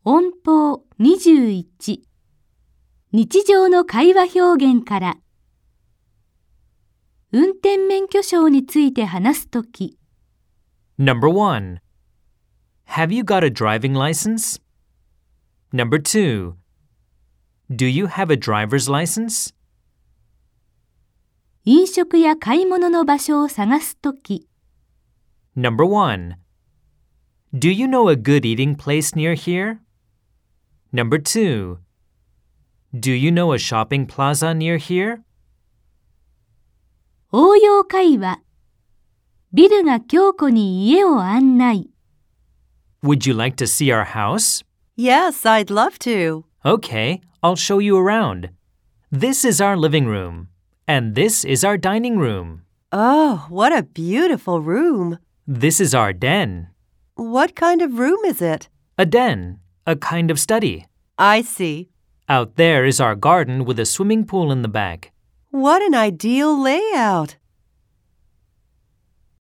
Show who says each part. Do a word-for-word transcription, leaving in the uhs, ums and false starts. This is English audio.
Speaker 1: 音法にじゅういち日常の会話表現から運転免許証について話すとき
Speaker 2: Number one. Have you got a driving license? Number two. Do you have a driver's license?
Speaker 1: 飲食や買い物の場所を探すとき
Speaker 2: Number one. Do you know a good eating place near here? Number two. Do you know a shopping plaza near here?
Speaker 1: 応用会話ビルが京子に家を案内
Speaker 2: Would you like to see our house?
Speaker 3: Yes, I'd love to.
Speaker 2: Okay, I'll show you around. This is our living room, and this is our dining room.
Speaker 3: Oh, what a beautiful room.
Speaker 2: This is our den.
Speaker 3: What kind of room is it?
Speaker 2: A den, a kind of study.
Speaker 3: I see.
Speaker 2: Out there is our garden with a swimming pool in the back.
Speaker 3: What an ideal layout.